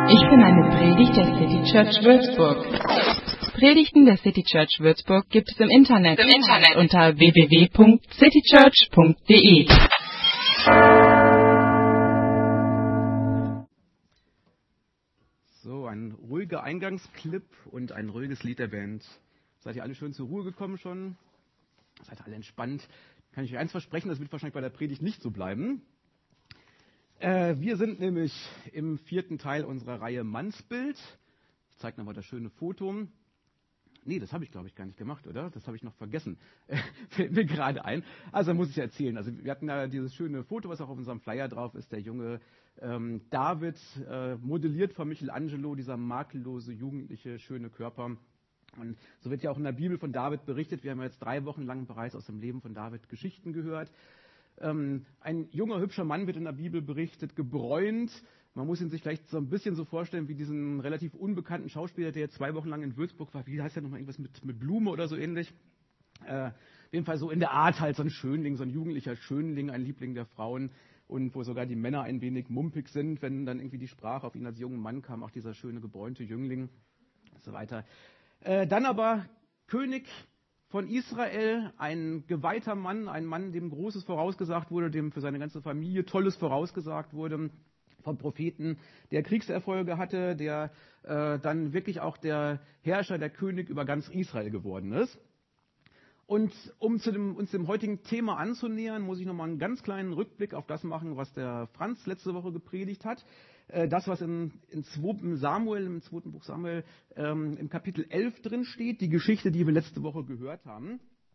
Ich bin eine Predigt der City Church Würzburg. Predigten der City Church Würzburg gibt es im Internet unter www.citychurch.de. So, ein ruhiger Eingangsclip und ein ruhiges Lied der Band. Seid ihr alle schön zur Ruhe gekommen schon? Seid ihr alle entspannt? Kann ich euch eins versprechen, das wird wahrscheinlich bei der Predigt nicht so bleiben. Wir sind nämlich im 4. Teil unserer Reihe Mannsbild. Ich zeige nochmal das schöne Foto. Nee, das habe ich, glaube ich, gar nicht gemacht, oder? Das habe ich noch vergessen. Fällt mir gerade ein. Also muss ich erzählen. Also wir hatten ja dieses schöne Foto, was auch auf unserem Flyer drauf ist. Der junge David, modelliert von Michelangelo, dieser makellose, jugendliche, schöne Körper. Und so wird ja auch in der Bibel von David berichtet. Wir haben ja jetzt 3 Wochen lang bereits aus dem Leben von David Geschichten gehört. Ein junger, hübscher Mann wird in der Bibel berichtet, gebräunt. Man muss ihn sich vielleicht so ein bisschen so vorstellen wie diesen relativ unbekannten Schauspieler, der jetzt 2 Wochen lang in Würzburg war. Wie heißt der nochmal? Irgendwas mit Blume oder so ähnlich. Auf jeden Fall so in der Art halt so ein Schönling, so ein jugendlicher Schönling, ein Liebling der Frauen. Und wo sogar die Männer ein wenig mumpig sind, wenn dann irgendwie die Sprache auf ihn als jungen Mann kam, auch dieser schöne, gebräunte Jüngling und so weiter. Dann aber König von Israel, ein geweihter Mann, ein Mann, dem Großes vorausgesagt wurde, dem für seine ganze Familie Tolles vorausgesagt wurde, vom Propheten, der Kriegserfolge hatte, der dann wirklich auch der Herrscher, der König über ganz Israel geworden ist. Und um uns dem heutigen Thema anzunähern, muss ich nochmal einen ganz kleinen Rückblick auf das machen, was der Franz letzte Woche gepredigt hat. Das, was im 2. Buch Samuel, im Kapitel 11 drin steht, die Geschichte, die wir letzte Woche gehört haben.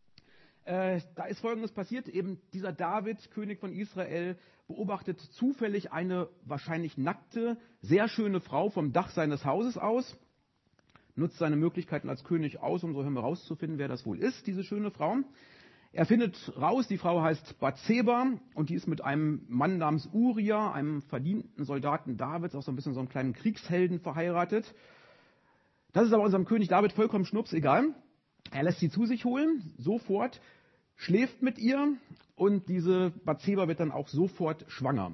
Da ist Folgendes passiert, eben dieser David, König von Israel, beobachtet zufällig eine wahrscheinlich nackte, sehr schöne Frau vom Dach seines Hauses aus, nutzt seine Möglichkeiten als König aus, um so herauszufinden, wer das wohl ist, diese schöne Frau. Er findet raus, die Frau heißt Bathseba und die ist mit einem Mann namens Uria, einem verdienten Soldaten Davids, auch so ein bisschen so einem kleinen Kriegshelden verheiratet. Das ist aber unserem König David vollkommen schnurpsegal. Er lässt sie zu sich holen, sofort, schläft mit ihr und diese Bathseba wird dann auch sofort schwanger.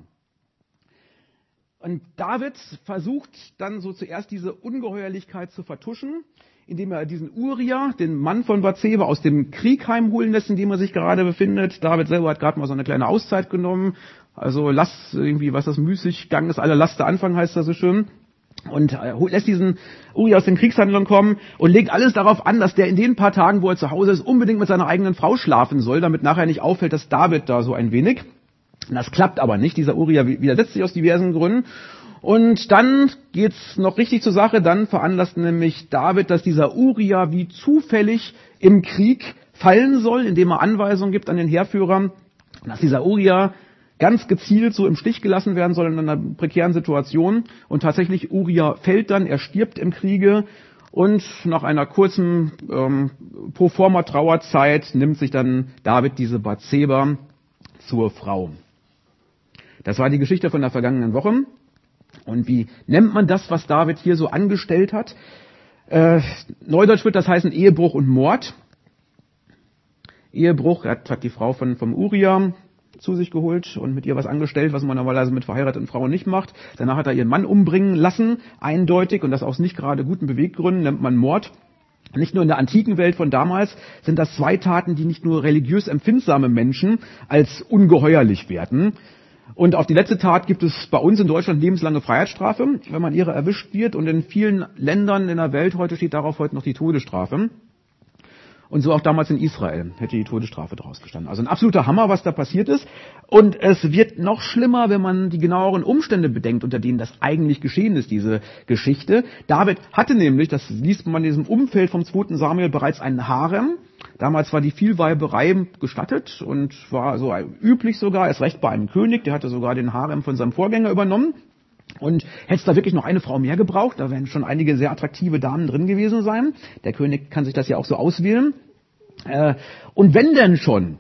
Und David versucht dann so zuerst diese Ungeheuerlichkeit zu vertuschen, indem er diesen Uria, den Mann von Bathseba, aus dem Krieg heimholen lässt, in dem er sich gerade befindet. David selber hat gerade mal so eine kleine Auszeit genommen. Also lass irgendwie, was das Müßiggang ist, aller Laster Anfang, heißt das so schön. Und lässt diesen Uria aus den Kriegshandlungen kommen und legt alles darauf an, dass der in den paar Tagen, wo er zu Hause ist, unbedingt mit seiner eigenen Frau schlafen soll, damit nachher nicht auffällt, dass David da so ein wenig. Das klappt aber nicht. Dieser Uria widersetzt sich aus diversen Gründen. Und dann geht's noch richtig zur Sache. Dann veranlasst nämlich David, dass dieser Uria wie zufällig im Krieg fallen soll, indem er Anweisungen gibt an den Heerführer, dass dieser Uria ganz gezielt so im Stich gelassen werden soll in einer prekären Situation. Und tatsächlich, Uria fällt dann, er stirbt im Kriege. Und nach einer kurzen Proforma-Trauerzeit nimmt sich dann David diese Bathseba zur Frau. Das war die Geschichte von der vergangenen Woche. Und wie nennt man das, was David hier so angestellt hat? Neudeutsch wird das heißen Ehebruch und Mord. Ehebruch, er hat die Frau vom Uria zu sich geholt und mit ihr was angestellt, was man normalerweise mit verheirateten Frauen nicht macht. Danach hat er ihren Mann umbringen lassen, eindeutig, und das aus nicht gerade guten Beweggründen, nennt man Mord. Nicht nur in der antiken Welt von damals sind das 2 Taten, die nicht nur religiös empfindsame Menschen als ungeheuerlich werten. Und auf die letzte Tat gibt es bei uns in Deutschland lebenslange Freiheitsstrafe, wenn man ihrer erwischt wird. Und in vielen Ländern in der Welt heute steht darauf heute noch die Todesstrafe. Und so auch damals in Israel hätte die Todesstrafe draus gestanden. Also ein absoluter Hammer, was da passiert ist. Und es wird noch schlimmer, wenn man die genaueren Umstände bedenkt, unter denen das eigentlich geschehen ist, diese Geschichte. David hatte nämlich, das liest man in diesem Umfeld vom 2. Samuel, bereits einen Harem. Damals war die Vielweiberei gestattet und war so üblich sogar, erst recht bei einem König, der hatte sogar den Harem von seinem Vorgänger übernommen. Und hätte es da wirklich noch eine Frau mehr gebraucht, da wären schon einige sehr attraktive Damen drin gewesen sein. Der König kann sich das ja auch so auswählen. Und wenn denn schon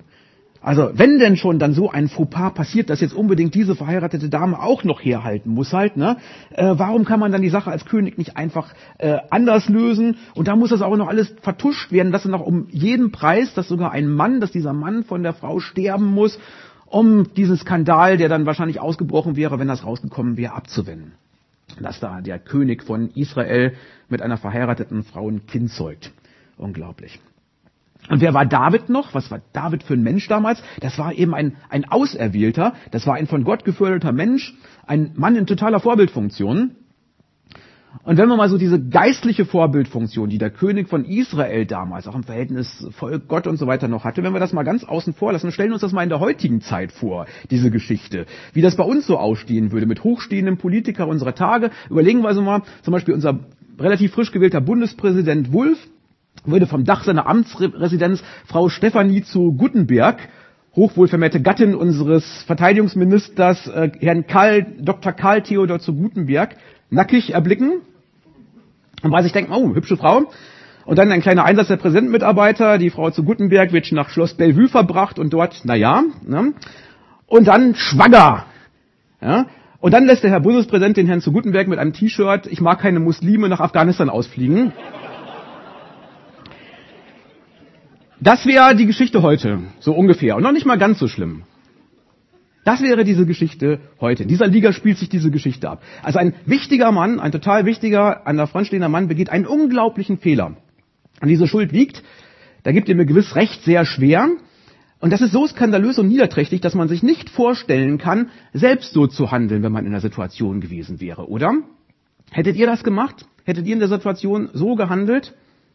dann so ein Fauxpas passiert, dass jetzt unbedingt diese verheiratete Dame auch noch herhalten muss halt, ne? Warum kann man dann die Sache als König nicht einfach anders lösen? Und da muss das auch noch alles vertuscht werden, dass noch um jeden Preis, dass dieser Mann von der Frau sterben muss, um diesen Skandal, der dann wahrscheinlich ausgebrochen wäre, wenn das rausgekommen wäre, abzuwenden. dass da der König von Israel mit einer verheirateten Frau ein Kind zeugt. Unglaublich. Und wer war David noch? Was war David für ein Mensch damals? Das war eben ein Auserwählter, das war ein von Gott geförderter Mensch, ein Mann in totaler Vorbildfunktion. Und wenn man mal so diese geistliche Vorbildfunktion, die der König von Israel damals auch im Verhältnis Volk Gott und so weiter noch hatte, wenn wir das mal ganz außen vor lassen, stellen uns das mal in der heutigen Zeit vor, diese Geschichte. Wie das bei uns so ausstehen würde, mit hochstehenden Politikern unserer Tage. Überlegen wir also mal, zum Beispiel unser relativ frisch gewählter Bundespräsident Wulff würde vom Dach seiner Amtsresidenz Frau Stefanie zu Guttenberg, hochwohlvermählte Gattin unseres Verteidigungsministers, Herrn Dr. Karl Theodor zu Guttenberg, nackig erblicken und bei sich denken, oh, hübsche Frau. Und dann ein kleiner Einsatz der Präsentenmitarbeiter, die Frau zu Guttenberg wird nach Schloss Bellevue verbracht und dort, ne? Und dann schwanger. Ja? Und dann lässt der Herr Bundespräsident den Herrn zu Guttenberg mit einem T-Shirt, ich mag keine Muslime, nach Afghanistan ausfliegen. Das wäre die Geschichte heute, so ungefähr. Und noch nicht mal ganz so schlimm. Das wäre diese Geschichte heute. In dieser Liga spielt sich diese Geschichte ab. Also ein wichtiger Mann, ein total wichtiger, an der Front stehender Mann begeht einen unglaublichen Fehler. Und diese Schuld wiegt, da gibt ihr mir gewiss recht, sehr schwer. Und das ist so skandalös und niederträchtig, dass man sich nicht vorstellen kann, selbst so zu handeln, wenn man in der Situation gewesen wäre, oder? Hättet ihr das gemacht? Hättet ihr in der Situation so gehandelt?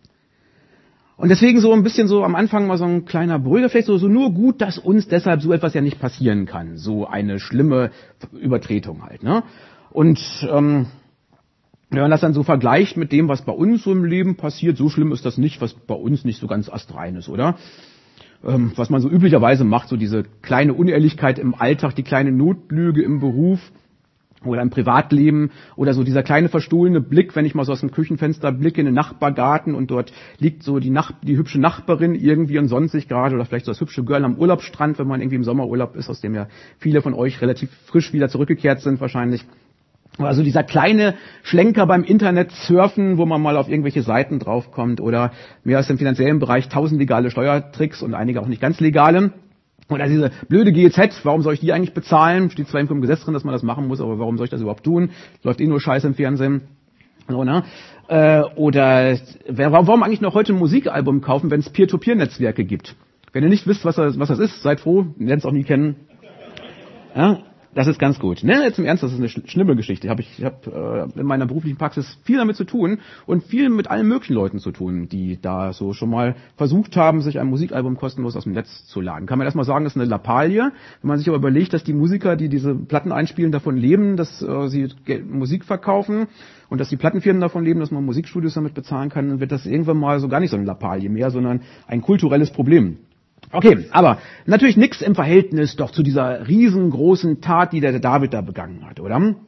Und deswegen so ein bisschen so am Anfang mal so ein kleiner Beruhiger, vielleicht so nur gut, dass uns deshalb so etwas ja nicht passieren kann. So eine schlimme Übertretung halt, ne? Und wenn man das dann so vergleicht mit dem, was bei uns so im Leben passiert, so schlimm ist das nicht, was bei uns nicht so ganz astrein ist, oder? Was man so üblicherweise macht, so diese kleine Unehrlichkeit im Alltag, die kleine Notlüge im Beruf oder im Privatleben oder so dieser kleine verstohlene Blick, wenn ich mal so aus dem Küchenfenster blicke in den Nachbargarten und dort liegt so die hübsche Nachbarin irgendwie und sonstig gerade oder vielleicht so das hübsche Girl am Urlaubsstrand, wenn man irgendwie im Sommerurlaub ist, aus dem ja viele von euch relativ frisch wieder zurückgekehrt sind wahrscheinlich. Also dieser kleine Schlenker beim Internet surfen, wo man mal auf irgendwelche Seiten draufkommt oder mehr aus dem finanziellen Bereich 1000 legale Steuertricks und einige auch nicht ganz legale. Oder diese blöde GEZ, warum soll ich die eigentlich bezahlen? Steht zwar im Gesetz drin, dass man das machen muss, aber warum soll ich das überhaupt tun? Läuft eh nur Scheiße im Fernsehen. So, ne? Oder warum eigentlich noch heute ein Musikalbum kaufen, wenn es Peer-to-Peer-Netzwerke gibt? Wenn ihr nicht wisst, was das ist, seid froh, ihr werdet es auch nie kennen. Ja? Das ist ganz gut. Ne, jetzt im Ernst, das ist eine schlimme Geschichte. Ich habe in meiner beruflichen Praxis viel damit zu tun und viel mit allen möglichen Leuten zu tun, die da so schon mal versucht haben, sich ein Musikalbum kostenlos aus dem Netz zu laden. Kann man erstmal sagen, das ist eine Lappalie. Wenn man sich aber überlegt, dass die Musiker, die diese Platten einspielen, davon leben, dass sie Musik verkaufen und dass die Plattenfirmen davon leben, dass man Musikstudios damit bezahlen kann, dann wird das irgendwann mal so gar nicht so eine Lappalie mehr, sondern ein kulturelles Problem. Okay, aber natürlich nichts im Verhältnis doch zu dieser riesengroßen Tat, die der David da begangen hat, oder?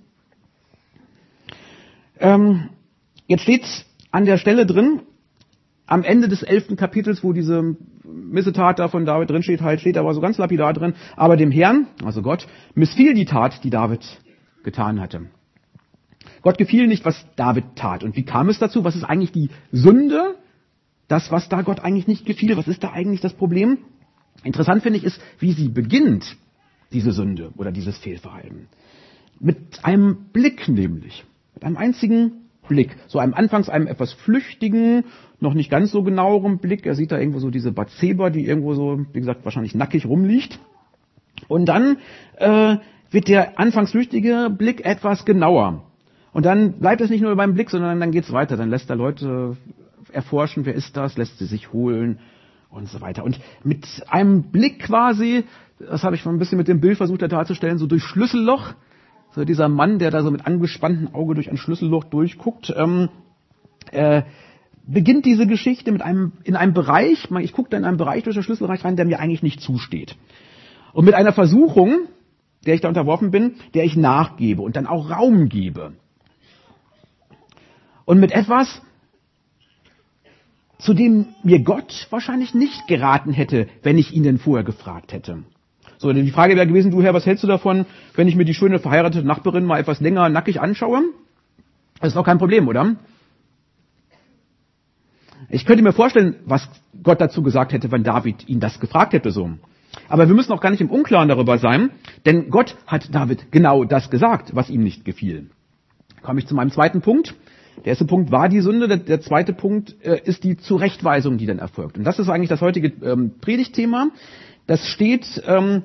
Jetzt steht's an der Stelle drin, am Ende des 11. Kapitels, wo diese Missetat da von David drin steht, steht aber so ganz lapidar drin, aber dem Herrn, also Gott, missfiel die Tat, die David getan hatte. Gott gefiel nicht, was David tat. Und wie kam es dazu? Was ist eigentlich die Sünde? Das, was da Gott eigentlich nicht gefiel, was ist da eigentlich das Problem? Interessant finde ich ist, wie sie beginnt, diese Sünde oder dieses Fehlverhalten. Mit einem Blick nämlich. Mit einem einzigen Blick. So anfangs einem etwas flüchtigen, noch nicht ganz so genaueren Blick. Er sieht da irgendwo so diese Bathseba, die irgendwo so, wie gesagt, wahrscheinlich nackig rumliegt. Und dann wird der anfangs flüchtige Blick etwas genauer. Und dann bleibt es nicht nur beim Blick, sondern dann geht's weiter. Dann lässt er Leute erforschen, wer ist das, lässt sie sich holen und so weiter. Und mit einem Blick quasi, das habe ich mal ein bisschen mit dem Bild versucht darzustellen, so durch Schlüsselloch, so dieser Mann, der da so mit angespanntem Auge durch ein Schlüsselloch durchguckt, beginnt diese Geschichte in einem Bereich, ich gucke da in einem Bereich durch das Schlüsselbereich rein, der mir eigentlich nicht zusteht. Und mit einer Versuchung, der ich da unterworfen bin, der ich nachgebe und dann auch Raum gebe. Und mit etwas, zu dem mir Gott wahrscheinlich nicht geraten hätte, wenn ich ihn denn vorher gefragt hätte. So, die Frage wäre gewesen, du Herr, was hältst du davon, wenn ich mir die schöne verheiratete Nachbarin mal etwas länger nackig anschaue? Das ist doch kein Problem, oder? Ich könnte mir vorstellen, was Gott dazu gesagt hätte, wenn David ihn das gefragt hätte so. Aber wir müssen auch gar nicht im Unklaren darüber sein, denn Gott hat David genau das gesagt, was ihm nicht gefiel. Komme ich zu meinem zweiten Punkt. Der erste Punkt war die Sünde, der zweite Punkt ist die Zurechtweisung, die dann erfolgt. Und das ist eigentlich das heutige Predigtthema. Das steht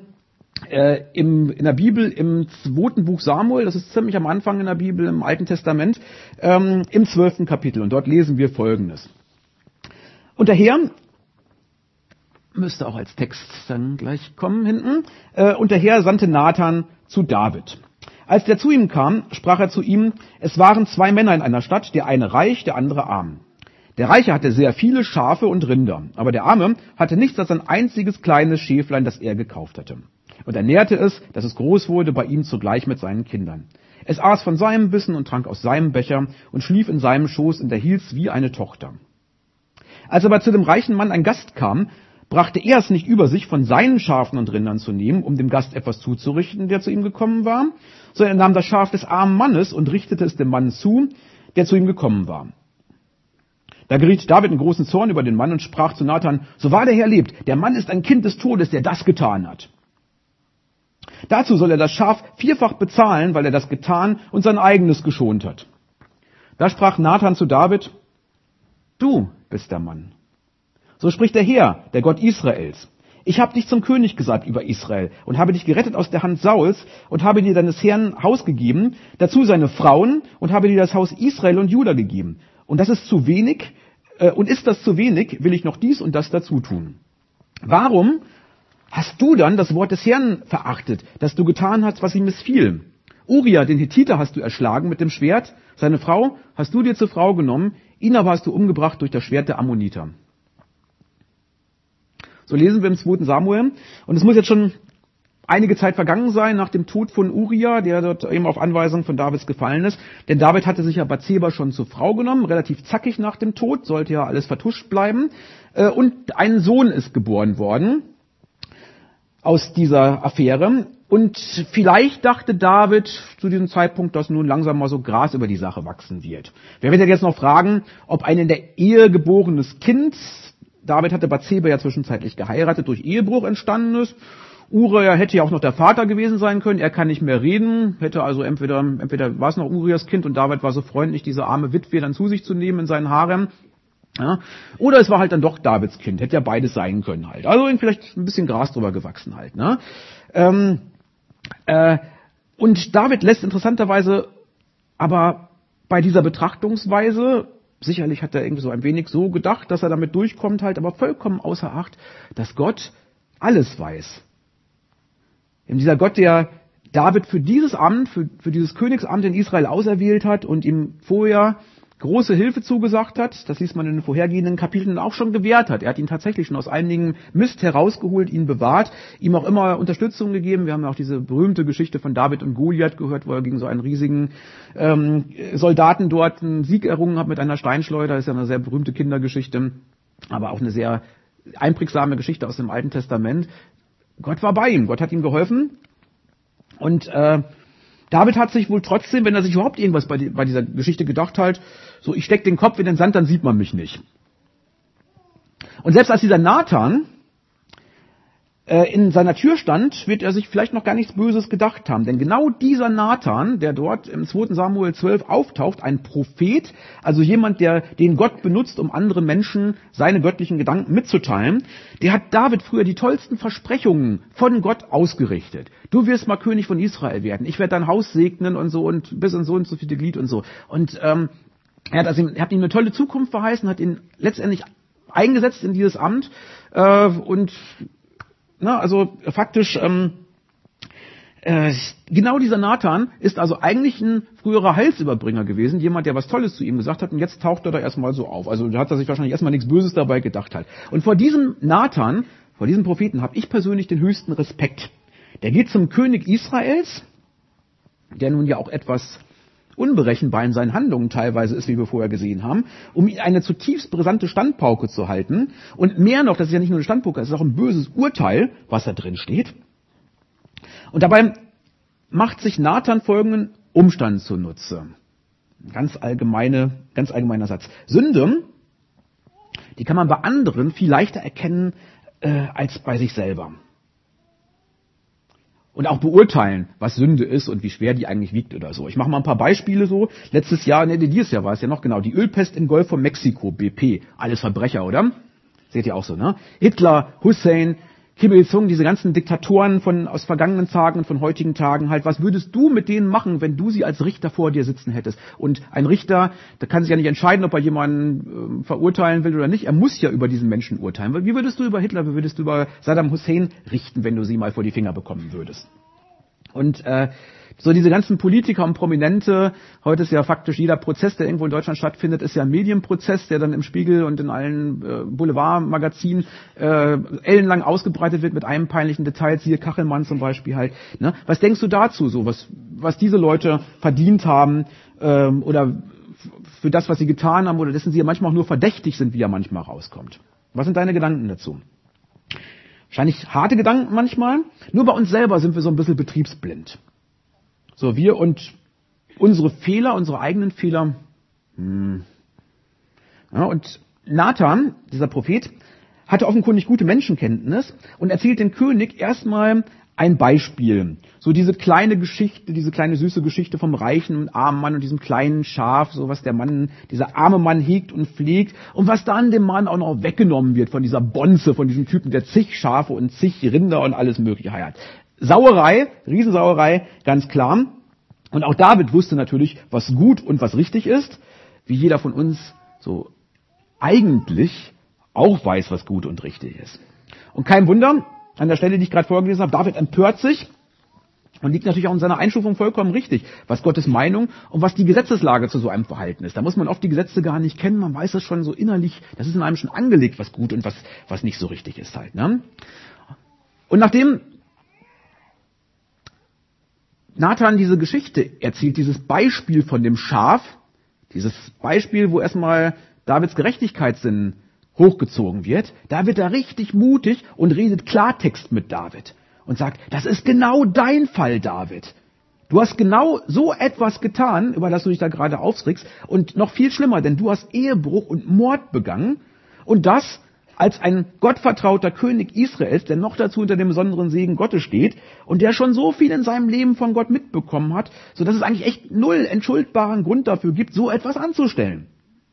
in der Bibel im 2. Buch Samuel, das ist ziemlich am Anfang in der Bibel, im Alten Testament, im 12. Kapitel. Und dort lesen wir Folgendes. Und der Herr, müsste auch als Text dann gleich kommen hinten, und der Herr sandte Nathan zu David. Als der zu ihm kam, sprach er zu ihm, es waren 2 Männer in einer Stadt, der eine reich, der andere arm. Der Reiche hatte sehr viele Schafe und Rinder, aber der Arme hatte nichts als ein einziges kleines Schäflein, das er gekauft hatte. Und er nährte es, dass es groß wurde, bei ihm zugleich mit seinen Kindern. Es aß von seinem Bissen und trank aus seinem Becher und schlief in seinem Schoß und erhielt's wie eine Tochter. Als aber zu dem reichen Mann ein Gast kam, brachte er es nicht über sich, von seinen Schafen und Rindern zu nehmen, um dem Gast etwas zuzurichten, der zu ihm gekommen war, sondern er nahm das Schaf des armen Mannes und richtete es dem Mann zu, der zu ihm gekommen war. Da geriet David in großen Zorn über den Mann und sprach zu Nathan, so wahr der Herr lebt, der Mann ist ein Kind des Todes, der das getan hat. Dazu soll er das Schaf 4-fach bezahlen, weil er das getan und sein eigenes geschont hat. Da sprach Nathan zu David, du bist der Mann. So spricht der Herr, der Gott Israels. Ich habe dich zum König gesalbt über Israel und habe dich gerettet aus der Hand Sauls und habe dir deines Herrn Haus gegeben, dazu seine Frauen und habe dir das Haus Israel und Juda gegeben. Und das ist zu wenig, ist das zu wenig, will ich noch dies und das dazu tun. Warum hast du dann das Wort des Herrn verachtet, dass du getan hast, was ihm missfiel? Uria, den Hethiter, hast du erschlagen mit dem Schwert, seine Frau hast du dir zur Frau genommen, ihn aber hast du umgebracht durch das Schwert der Ammoniter. So lesen wir im 2. Samuel. Und es muss jetzt schon einige Zeit vergangen sein nach dem Tod von Uria, der dort eben auf Anweisung von Davids gefallen ist. Denn David hatte sich ja Bathseba schon zur Frau genommen, relativ zackig nach dem Tod, sollte ja alles vertuscht bleiben. Und ein Sohn ist geboren worden aus dieser Affäre. Und vielleicht dachte David zu diesem Zeitpunkt, dass nun langsam mal so Gras über die Sache wachsen wird. Wer wird jetzt noch fragen, ob ein in der Ehe geborenes Kind, David hatte Bathseba ja zwischenzeitlich geheiratet, durch Ehebruch entstanden ist. Uria hätte ja auch noch der Vater gewesen sein können, er kann nicht mehr reden, hätte also entweder war es noch Urias Kind und David war so freundlich, diese arme Witwe dann zu sich zu nehmen in seinen Harem. Ja, oder es war halt dann doch Davids Kind, hätte ja beides sein können halt. Also vielleicht ein bisschen Gras drüber gewachsen halt. Ne? Und David lässt interessanterweise aber bei dieser Betrachtungsweise, sicherlich hat er irgendwie so ein wenig so gedacht, dass er damit durchkommt halt, aber vollkommen außer Acht, dass Gott alles weiß. Eben dieser Gott, der David für dieses Amt, für dieses Königsamt in Israel auserwählt hat und ihm vorher große Hilfe zugesagt hat, das liest man in den vorhergehenden Kapiteln auch schon gewährt hat. Er hat ihn tatsächlich schon aus einigen Mist herausgeholt, ihn bewahrt, ihm auch immer Unterstützung gegeben. Wir haben ja auch diese berühmte Geschichte von David und Goliath gehört, wo er gegen so einen riesigen Soldaten dort einen Sieg errungen hat mit einer Steinschleuder. Das ist ja eine sehr berühmte Kindergeschichte, aber auch eine sehr einprägsame Geschichte aus dem Alten Testament. Gott war bei ihm, Gott hat ihm geholfen und David hat sich wohl trotzdem, wenn er sich überhaupt irgendwas bei dieser Geschichte gedacht hat, so ich stecke den Kopf in den Sand, dann sieht man mich nicht. Und selbst als dieser Nathan in seiner Tür stand, wird er sich vielleicht noch gar nichts Böses gedacht haben. Denn genau dieser Nathan, der dort im 2. Samuel 12 auftaucht, ein Prophet, also jemand, den Gott benutzt, um anderen Menschen seine göttlichen Gedanken mitzuteilen, der hat David früher die tollsten Versprechungen von Gott ausgerichtet. Du wirst mal König von Israel werden, ich werde dein Haus segnen und so und bis in so und so viele Glied und so. Und er hat ihm eine tolle Zukunft verheißen, hat ihn letztendlich eingesetzt in dieses Amt und also faktisch, genau dieser Nathan ist also eigentlich ein früherer Heilsüberbringer gewesen, jemand, der was Tolles zu ihm gesagt hat und jetzt taucht er da erstmal so auf. Also da hat er sich wahrscheinlich erstmal nichts Böses dabei gedacht halt. Und vor diesem Nathan, vor diesem Propheten habe ich persönlich den höchsten Respekt. Der geht zum König Israels, der nun ja auch etwas unberechenbar in seinen Handlungen teilweise ist, wie wir vorher gesehen haben, um ihm eine zutiefst brisante Standpauke zu halten. Und mehr noch, das ist ja nicht nur eine Standpauke, es ist auch ein böses Urteil, was da drin steht. Und dabei macht sich Nathan folgenden Umstand zunutze. Ganz allgemeiner Satz. Sünde, die kann man bei anderen viel leichter erkennen als bei sich selber. Und auch beurteilen, was Sünde ist und wie schwer die eigentlich wiegt oder so. Ich mache mal ein paar Beispiele so. Dieses Jahr war es ja noch genau, die Ölpest im Golf von Mexiko, BP. Alles Verbrecher, oder? Seht ihr auch so, ne? Hitler, Hussein, Kim Il-sung, diese ganzen Diktatoren aus vergangenen Tagen und von heutigen Tagen halt. Was würdest du mit denen machen, wenn du sie als Richter vor dir sitzen hättest? Und ein Richter, der kann sich ja nicht entscheiden, ob er jemanden verurteilen will oder nicht. Er muss ja über diesen Menschen urteilen. Wie würdest du über Hitler, wie würdest du über Saddam Hussein richten, wenn du sie mal vor die Finger bekommen würdest? Und so diese ganzen Politiker und Prominente, heute ist ja faktisch jeder Prozess, der irgendwo in Deutschland stattfindet, ist ja ein Medienprozess, der dann im Spiegel und in allen Boulevardmagazinen ellenlang ausgebreitet wird mit einem peinlichen Detail, siehe Kachelmann zum Beispiel halt. Ne? Was denkst du dazu, so was diese Leute verdient haben oder für das, was sie getan haben oder dessen sie ja manchmal auch nur verdächtig sind, wie er manchmal rauskommt? Was sind deine Gedanken dazu? Wahrscheinlich harte Gedanken manchmal. Nur bei uns selber sind wir so ein bisschen betriebsblind. So, wir und unsere Fehler, unsere eigenen Fehler. Ja, und Nathan, dieser Prophet, hatte offenkundig gute Menschenkenntnis und erzählt dem König erstmal ein Beispiel. So diese kleine Geschichte, diese kleine süße Geschichte vom reichen und armen Mann und diesem kleinen Schaf, so was dieser arme Mann hegt und pflegt und was dann dem Mann auch noch weggenommen wird von dieser Bonze, von diesem Typen, der zig Schafe und zig Rinder und alles Mögliche hat. Sauerei, Riesensauerei, ganz klar. Und auch David wusste natürlich, was gut und was richtig ist, wie jeder von uns so eigentlich auch weiß, was gut und richtig ist. Und kein Wunder, an der Stelle, die ich gerade vorgelesen habe, David empört sich und liegt natürlich auch in seiner Einstufung vollkommen richtig, was Gottes Meinung und was die Gesetzeslage zu so einem Verhalten ist. Da muss man oft die Gesetze gar nicht kennen, man weiß es schon so innerlich, das ist in einem schon angelegt, was gut und was nicht so richtig ist halt. Ne? Und nachdem Nathan diese Geschichte erzählt, dieses Beispiel von dem Schaf, dieses Beispiel, wo erstmal Davids Gerechtigkeitssinn hochgezogen wird, da wird er richtig mutig und redet Klartext mit David und sagt, das ist genau dein Fall, David. Du hast genau so etwas getan, über das du dich da gerade aufregst und noch viel schlimmer, denn du hast Ehebruch und Mord begangen und das als ein gottvertrauter König Israels, der noch dazu unter dem besonderen Segen Gottes steht und der schon so viel in seinem Leben von Gott mitbekommen hat, sodass es eigentlich echt null entschuldbaren Grund dafür gibt, so etwas anzustellen.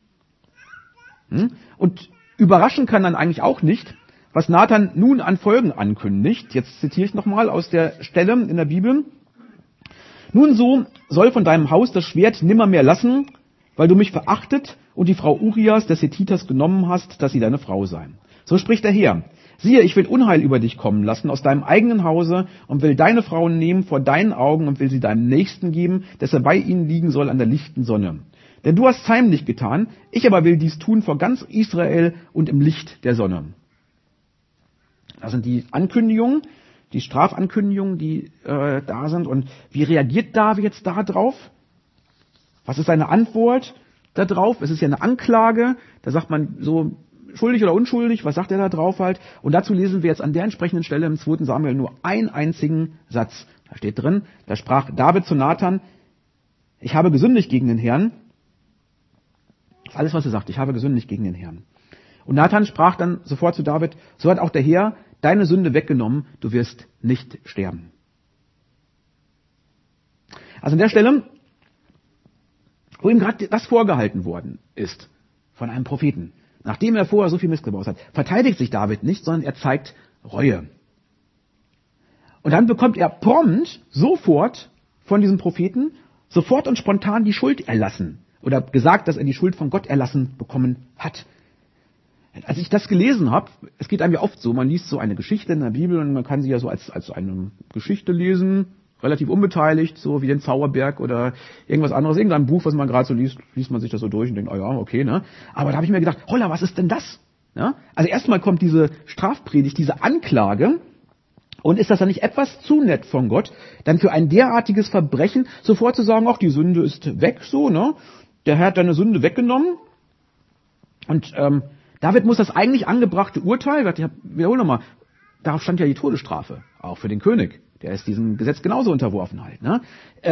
Und überraschen kann dann eigentlich auch nicht, was Nathan nun an Folgen ankündigt. Jetzt zitiere ich nochmal aus der Stelle in der Bibel. Nun so soll von deinem Haus das Schwert nimmermehr lassen, weil du mich verachtet und die Frau Urias des Hethiters genommen hast, dass sie deine Frau sei. So spricht der Herr. Siehe, ich will Unheil über dich kommen lassen aus deinem eigenen Hause und will deine Frauen nehmen vor deinen Augen und will sie deinem Nächsten geben, dass er bei ihnen liegen soll an der lichten Sonne. Denn du hast heimlich getan, ich aber will dies tun vor ganz Israel und im Licht der Sonne. Das sind die Ankündigungen, die Strafankündigungen, die da sind. Und wie reagiert David jetzt da drauf? Was ist seine Antwort da drauf? Es ist ja eine Anklage, da sagt man so, schuldig oder unschuldig, was sagt er da drauf halt? Und dazu lesen wir jetzt an der entsprechenden Stelle im 2. Samuel nur einen einzigen Satz. Da steht drin, da sprach David zu Nathan, ich habe gesündigt gegen den Herrn. Das ist alles, was er sagt, ich habe gesündigt gegen den Herrn. Und Nathan sprach dann sofort zu David, so hat auch der Herr deine Sünde weggenommen, du wirst nicht sterben. Also an der Stelle, wo ihm gerade das vorgehalten worden ist von einem Propheten, nachdem er vorher so viel Mist gebaut hat, verteidigt sich David nicht, sondern er zeigt Reue. Und dann bekommt er prompt, sofort von diesem Propheten, sofort und spontan die Schuld erlassen. Oder gesagt, dass er die Schuld von Gott erlassen bekommen hat. Als ich das gelesen habe, es geht einem ja oft so, man liest so eine Geschichte in der Bibel und man kann sie ja so als eine Geschichte lesen, relativ unbeteiligt, so wie den Zauberberg oder irgendwas anderes, irgendein Buch, was man gerade so liest man sich das so durch und denkt, oh ja, okay, ne? Aber da habe ich mir gedacht, holla, was ist denn das? Ja? Also erstmal kommt diese Strafpredigt, diese Anklage, und ist das dann nicht etwas zu nett von Gott, dann für ein derartiges Verbrechen sofort zu sagen, ach, die Sünde ist weg, so, ne? Der Herr hat deine Sünde weggenommen. Und David muss das eigentlich angebrachte Urteil, ich wiederhole nochmal, darauf stand ja die Todesstrafe, auch für den König. Der ist diesem Gesetz genauso unterworfen halt. Ne?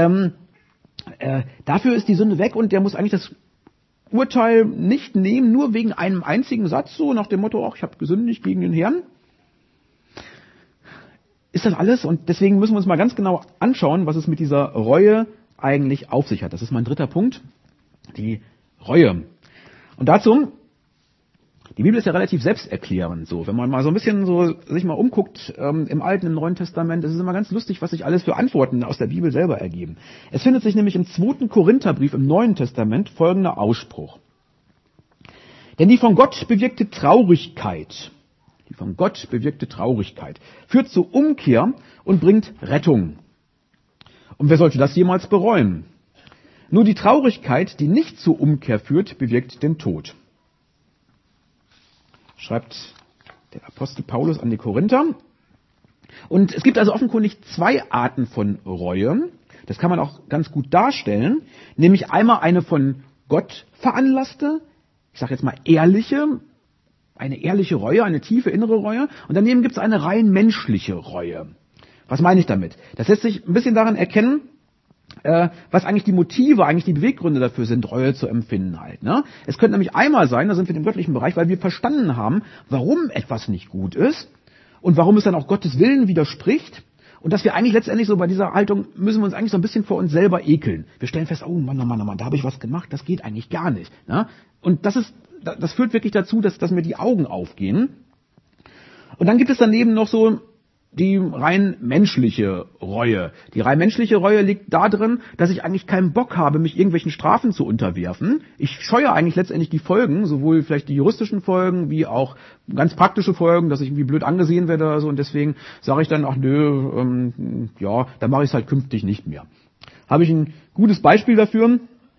Dafür ist die Sünde weg und der muss eigentlich das Urteil nicht nehmen, nur wegen einem einzigen Satz, so nach dem Motto, ach, ich habe gesündigt gegen den Herrn. ist das alles? Und deswegen müssen wir uns mal ganz genau anschauen, was es mit dieser Reue eigentlich auf sich hat. Das ist mein dritter Punkt, die Reue. Und dazu, die Bibel ist ja relativ selbsterklärend, so. Wenn man mal so ein bisschen so sich mal umguckt, im Alten, im Neuen Testament, es ist immer ganz lustig, was sich alles für Antworten aus der Bibel selber ergeben. Es findet sich nämlich im 2. Korintherbrief im Neuen Testament folgender Ausspruch. Denn die von Gott bewirkte Traurigkeit führt zur Umkehr und bringt Rettung. Und wer sollte das jemals bereuen? Nur die Traurigkeit, die nicht zur Umkehr führt, bewirkt den Tod. Schreibt der Apostel Paulus an die Korinther. Und es gibt also offenkundig zwei Arten von Reue. Das kann man auch ganz gut darstellen. Nämlich einmal eine von Gott veranlasste, ich sage jetzt mal eine ehrliche Reue, eine tiefe innere Reue. Und daneben gibt es eine rein menschliche Reue. Was meine ich damit? Das lässt sich ein bisschen daran erkennen, was eigentlich die Motive, eigentlich die Beweggründe dafür sind, Reue zu empfinden halt. Ne? Es könnte nämlich einmal sein, da sind wir im göttlichen Bereich, weil wir verstanden haben, warum etwas nicht gut ist und warum es dann auch Gottes Willen widerspricht. Und dass wir eigentlich letztendlich so bei dieser Haltung, müssen wir uns eigentlich so ein bisschen vor uns selber ekeln. Wir stellen fest, oh Mann, da habe ich was gemacht, das geht eigentlich gar nicht. Ne? Und das führt wirklich dazu, dass mir die Augen aufgehen. Und dann gibt es daneben noch so die rein menschliche Reue. Die rein menschliche Reue liegt darin, dass ich eigentlich keinen Bock habe, mich irgendwelchen Strafen zu unterwerfen. Ich scheue eigentlich letztendlich die Folgen, sowohl vielleicht die juristischen Folgen, wie auch ganz praktische Folgen, dass ich irgendwie blöd angesehen werde oder so. Und deswegen sage ich dann, ach nö, dann mache ich es halt künftig nicht mehr. Habe ich ein gutes Beispiel dafür.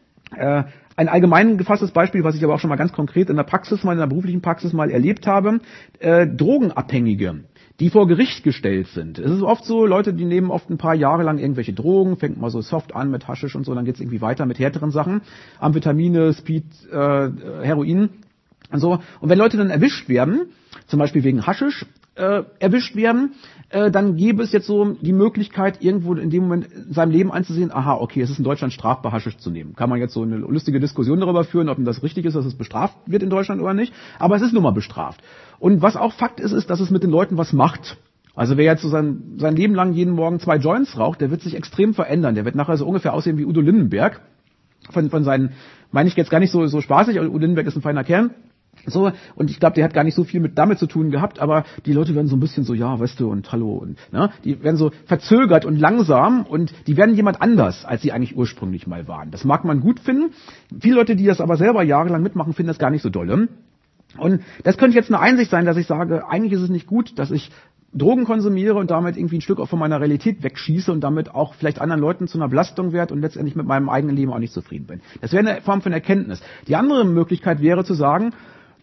Ein allgemein gefasstes Beispiel, was ich aber auch schon mal ganz konkret in der beruflichen Praxis mal erlebt habe. Drogenabhängige, die vor Gericht gestellt sind. Es ist oft so, Leute, die nehmen oft ein paar Jahre lang irgendwelche Drogen, fängt mal so soft an mit Haschisch und so, dann geht's irgendwie weiter mit härteren Sachen, Amphetamine, Speed, Heroin und so. Und wenn Leute dann erwischt werden, zum Beispiel wegen Haschisch erwischt werden, dann gäbe es jetzt so die Möglichkeit, irgendwo in dem Moment in seinem Leben einzusehen, aha, okay, es ist in Deutschland strafbar, Haschisch zu nehmen. Kann man jetzt so eine lustige Diskussion darüber führen, ob das richtig ist, dass es bestraft wird in Deutschland oder nicht. Aber es ist nun mal bestraft. Und was auch Fakt ist, dass es mit den Leuten was macht. Also wer jetzt so sein Leben lang jeden Morgen 2 Joints raucht, der wird sich extrem verändern. Der wird nachher so ungefähr aussehen wie Udo Lindenberg. Von seinen, meine ich jetzt gar nicht so spaßig, Udo Lindenberg ist ein feiner Kerl. So, und ich glaube, der hat gar nicht so viel damit zu tun gehabt, aber die Leute werden so ein bisschen so, ja, weißt du, und hallo, und ne, die werden so verzögert und langsam und die werden jemand anders, als sie eigentlich ursprünglich mal waren. Das mag man gut finden. Viele Leute, die das aber selber jahrelang mitmachen, finden das gar nicht so dolle. Und das könnte jetzt eine Einsicht sein, dass ich sage, eigentlich ist es nicht gut, dass ich Drogen konsumiere und damit irgendwie ein Stück auch von meiner Realität wegschieße und damit auch vielleicht anderen Leuten zu einer Belastung werde und letztendlich mit meinem eigenen Leben auch nicht zufrieden bin. Das wäre eine Form von Erkenntnis. Die andere Möglichkeit wäre zu sagen,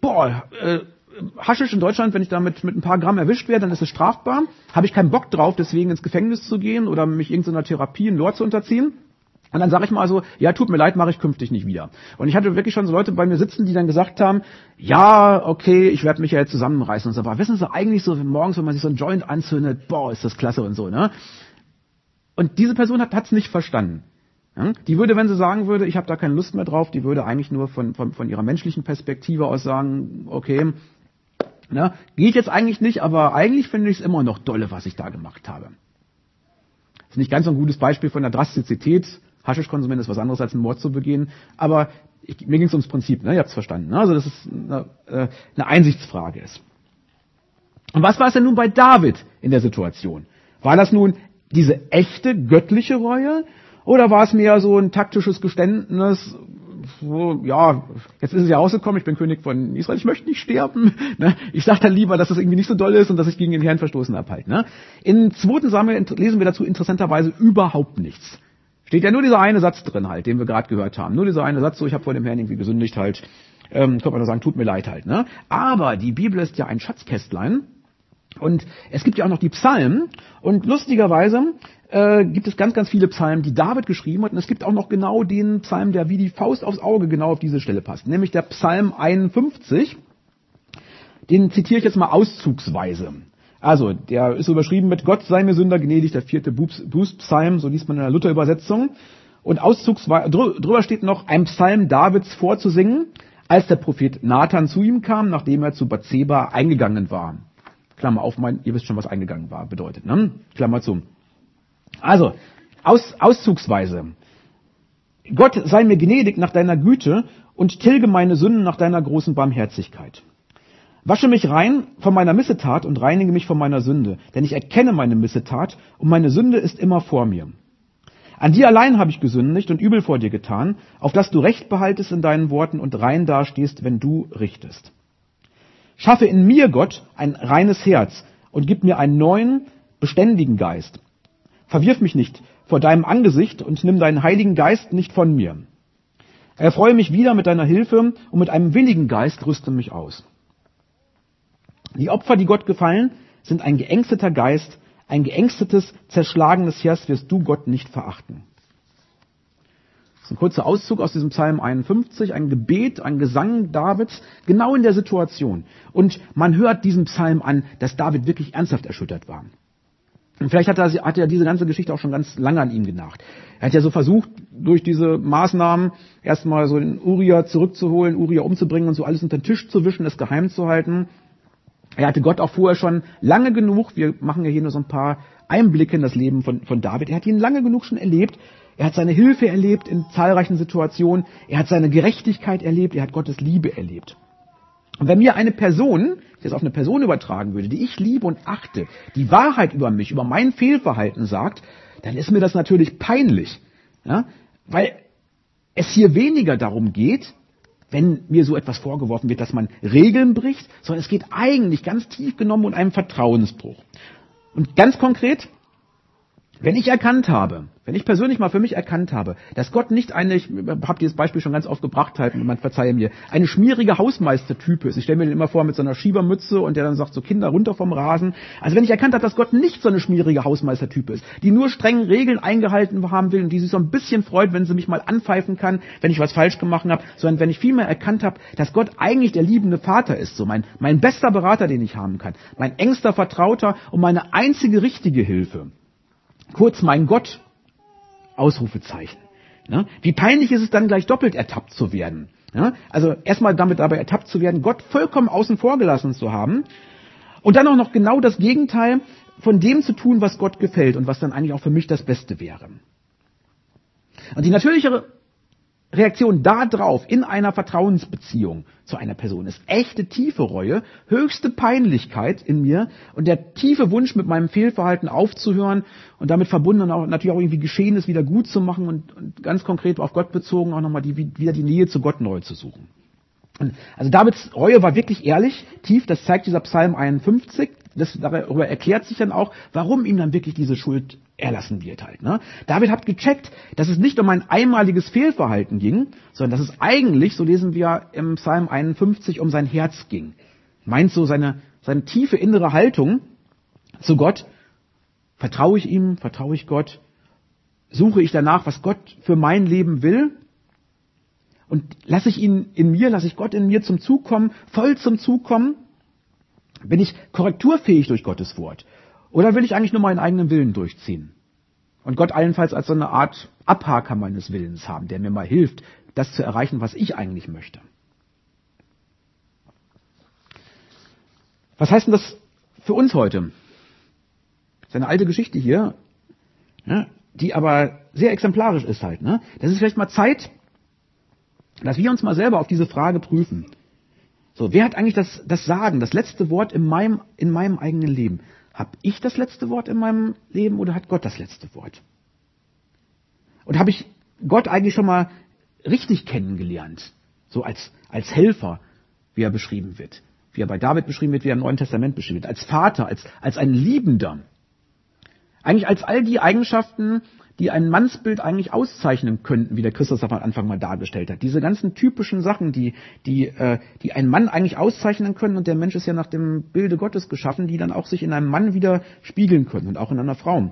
Haschisch in Deutschland, wenn ich damit mit ein paar Gramm erwischt werde, dann ist es strafbar. Habe ich keinen Bock drauf, deswegen ins Gefängnis zu gehen oder mich irgendeiner Therapie in Lore zu unterziehen. Und dann sage ich mal so, ja, tut mir leid, mache ich künftig nicht wieder. Und ich hatte wirklich schon so Leute bei mir sitzen, die dann gesagt haben, ja, okay, ich werde mich ja jetzt zusammenreißen und so. Aber wissen Sie eigentlich so, morgens, wenn man sich so einen Joint anzündet, ist das klasse und so, ne? Und diese Person hat es nicht verstanden. Ja? Die würde, wenn sie sagen würde, ich habe da keine Lust mehr drauf, die würde eigentlich nur von ihrer menschlichen Perspektive aus sagen, okay, ne, geht jetzt eigentlich nicht, aber eigentlich finde ich es immer noch dolle, was ich da gemacht habe. Das ist nicht ganz so ein gutes Beispiel von der Drastizität. Haschisch konsumieren ist was anderes als einen Mord zu begehen, aber mir ging es ums Prinzip, ne? Ihr habt es verstanden. Ne? Also dass es eine Einsichtsfrage ist. Und was war es denn nun bei David in der Situation? War das nun diese echte göttliche Reue oder war es mehr so ein taktisches Geständnis, so, ja, jetzt ist es ja rausgekommen, ich bin König von Israel, ich möchte nicht sterben. Ne? Ich sage dann lieber, dass das irgendwie nicht so doll ist und dass ich gegen den Herrn verstoßen habe halt. Ne? In 2. Samuel lesen wir dazu interessanterweise überhaupt nichts. Steht ja nur dieser eine Satz drin halt, den wir gerade gehört haben. Nur dieser eine Satz, so ich habe vor dem Herrn irgendwie gesündigt halt. Könnte man nur sagen, tut mir leid halt. Ne? Aber die Bibel ist ja ein Schatzkästlein. Und es gibt ja auch noch die Psalmen. Und lustigerweise gibt es ganz, ganz viele Psalmen, die David geschrieben hat. Und es gibt auch noch genau den Psalm, der wie die Faust aufs Auge genau auf diese Stelle passt. Nämlich der Psalm 51. Den zitiere ich jetzt mal auszugsweise. Also, der ist überschrieben mit Gott sei mir Sünder gnädig, der 4. Bußpsalm, so liest man in der Luther-Übersetzung. Und auszugsweise, drüber steht noch, ein Psalm Davids vorzusingen, als der Prophet Nathan zu ihm kam, nachdem er zu Bathseba eingegangen war. Klammer auf, ihr wisst schon, was eingegangen war, bedeutet, ne? Klammer zu. Also, auszugsweise. Gott sei mir gnädig nach deiner Güte und tilge meine Sünden nach deiner großen Barmherzigkeit. Wasche mich rein von meiner Missetat und reinige mich von meiner Sünde, denn ich erkenne meine Missetat und meine Sünde ist immer vor mir. An dir allein habe ich gesündigt und übel vor dir getan, auf dass du Recht behaltest in deinen Worten und rein dastehst, wenn du richtest. Schaffe in mir, Gott, ein reines Herz und gib mir einen neuen, beständigen Geist. Verwirf mich nicht vor deinem Angesicht und nimm deinen Heiligen Geist nicht von mir. Erfreue mich wieder mit deiner Hilfe und mit einem willigen Geist rüste mich aus. Die Opfer, die Gott gefallen, sind ein geängsteter Geist, ein geängstetes, zerschlagenes Herz wirst du, Gott, nicht verachten. Das ist ein kurzer Auszug aus diesem Psalm 51, ein Gebet, ein Gesang Davids, genau in der Situation. Und man hört diesem Psalm an, dass David wirklich ernsthaft erschüttert war. Und vielleicht hat er diese ganze Geschichte auch schon ganz lange an ihm genagt. Er hat ja so versucht, durch diese Maßnahmen erstmal so den Uria zurückzuholen, Uria umzubringen und so alles unter den Tisch zu wischen, es geheim zu halten. Er hatte Gott auch vorher schon lange genug, wir machen ja hier nur so ein paar Einblicke in das Leben von David, er hat ihn lange genug schon erlebt. Er hat seine Hilfe erlebt in zahlreichen Situationen, er hat seine Gerechtigkeit erlebt, er hat Gottes Liebe erlebt. Und wenn mir eine Person, ich das auf eine Person übertragen würde, die ich liebe und achte, die Wahrheit über mich, über mein Fehlverhalten sagt, dann ist mir das natürlich peinlich. Ja? Weil es hier weniger darum geht, wenn mir so etwas vorgeworfen wird, dass man Regeln bricht, sondern es geht eigentlich ganz tief genommen um einen Vertrauensbruch. Und ganz konkret, wenn ich persönlich mal für mich erkannt habe, dass Gott nicht ich habe dieses Beispiel schon ganz oft gebracht, halt, man verzeihe mir, eine schmierige Hausmeistertype ist. Ich stelle mir den immer vor mit so einer Schiebermütze und der dann sagt so, Kinder runter vom Rasen. Also wenn ich erkannt habe, dass Gott nicht so eine schmierige Hausmeistertype ist, die nur streng Regeln eingehalten haben will und die sich so ein bisschen freut, wenn sie mich mal anpfeifen kann, wenn ich was falsch gemacht habe, sondern wenn ich vielmehr erkannt habe, dass Gott eigentlich der liebende Vater ist, so mein bester Berater, den ich haben kann, mein engster Vertrauter und meine einzige richtige Hilfe. Kurz mein Gott, Ausrufezeichen. Ja, wie peinlich ist es dann gleich doppelt ertappt zu werden. Ja, also erstmal damit dabei ertappt zu werden, Gott vollkommen außen vor gelassen zu haben und dann auch noch genau das Gegenteil von dem zu tun, was Gott gefällt und was dann eigentlich auch für mich das Beste wäre. Und die natürlichere Reaktion darauf in einer Vertrauensbeziehung zu einer Person ist echte tiefe Reue, höchste Peinlichkeit in mir und der tiefe Wunsch, mit meinem Fehlverhalten aufzuhören und damit verbunden auch natürlich auch irgendwie Geschehenes wieder gut zu machen und ganz konkret auf Gott bezogen auch nochmal wieder die Nähe zu Gott neu zu suchen. Also Davids Reue war wirklich ehrlich, tief, das zeigt dieser Psalm 51. Darüber erklärt sich dann auch, warum ihm dann wirklich diese Schuld erlassen wird halt. Ne? David hat gecheckt, dass es nicht um ein einmaliges Fehlverhalten ging, sondern dass es eigentlich, so lesen wir im Psalm 51, um sein Herz ging. Meint so seine tiefe innere Haltung zu Gott. Vertraue ich ihm, vertraue ich Gott? Suche ich danach, was Gott für mein Leben will? Und lasse ich Gott in mir zum Zug kommen, voll zum Zug kommen? Bin ich korrekturfähig durch Gottes Wort? Oder will ich eigentlich nur meinen eigenen Willen durchziehen? Und Gott allenfalls als so eine Art Abhaker meines Willens haben, der mir mal hilft, das zu erreichen, was ich eigentlich möchte. Was heißt denn das für uns heute? Das ist eine alte Geschichte hier, ne, die aber sehr exemplarisch ist halt. Ne? Das ist vielleicht mal Zeit, dass wir uns mal selber auf diese Frage prüfen. So, wer hat eigentlich das Sagen, das letzte Wort in meinem eigenen Leben? Habe ich das letzte Wort in meinem Leben oder hat Gott das letzte Wort? Und habe ich Gott eigentlich schon mal richtig kennengelernt? So als Helfer, wie er beschrieben wird. Wie er bei David beschrieben wird, wie er im Neuen Testament beschrieben wird. Als Vater, als ein Liebender. Eigentlich als all die Eigenschaften, die ein Mannsbild eigentlich auszeichnen könnten, wie der Christus am Anfang mal dargestellt hat. Diese ganzen typischen Sachen, die einen Mann eigentlich auszeichnen können, und der Mensch ist ja nach dem Bilde Gottes geschaffen, die dann auch sich in einem Mann wieder spiegeln können und auch in einer Frau.